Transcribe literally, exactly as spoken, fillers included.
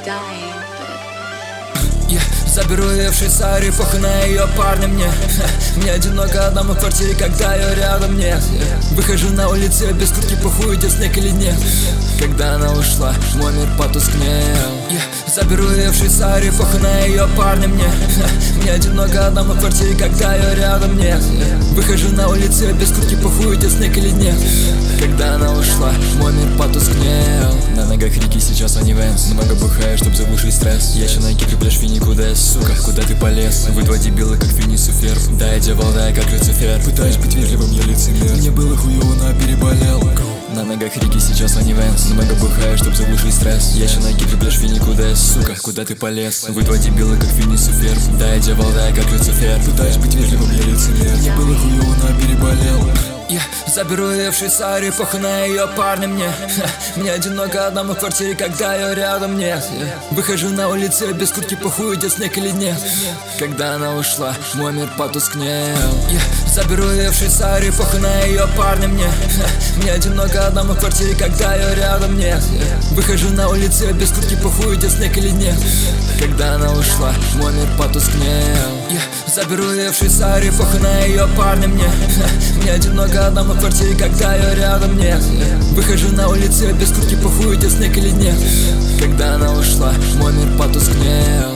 dying, Я заберу ее в Швейцарию, похуй на ее парня мне. Мне одиноко одному в квартире, когда ее рядом нет. Выхожу на улицу без куртки, похуй, идет снег или нет. Когда она ушла, мой мир потускнел. Я заберу ее в Швейцарию, похуй на ее парня мне. Мне одиноко одному в квартире, когда ее рядом нет. Выхожу на улицу без куртки, похуй, идет снег или нет. Когда она ушла, мой мир потускнел. На ногах Рики, сейчас они Вэнс. Много бухаю, чтоб заглушить стресс. Я еще на Кипре, пляж Фини, куда, сука, куда ты полез? Вы два дебила, как Финис и Ферб. Да, я девал, да, я как Люцифер. Пытаюсь быть вежливым, я лицемер. Мне было хуёво, но я переболел. На ногах Рики, сейчас они Вэнс. Много бухаю, чтоб заглушить стресс. Я еще на Кипре, пляж Фини, куда, сука, куда ты полез? Вы два дебила, как Финис и Ферб. Да, я девал, да, я как Люцифер. Пытаюсь быть вежливым, я лицемер. Мне было хуёво, но я переболел. Я заберу ее в Швейцарию, похуй на ее парня мне. Мне одиноко одному в квартире, когда ее рядом нет. Выхожу на улицу без куртки, похуй, идет снег или нет. Когда она ушла, мой мир потускнел. Я заберу ее в Швейцарию, похуй на ее парня мне. Мне одиноко одному в квартире, когда ее рядом нет. Выхожу на улицу без куртки, похуй, идет снег или нет. Когда она ушла, мой мир потускнел. Я заберу ее в Швейцарию, похуй на ее парня мне. Мне одиноко одному в квартире, когда ее рядом нет. Выхожу на улицу без куртки, похуй, идет снег или нет. Когда она ушла, мой мир потускнел.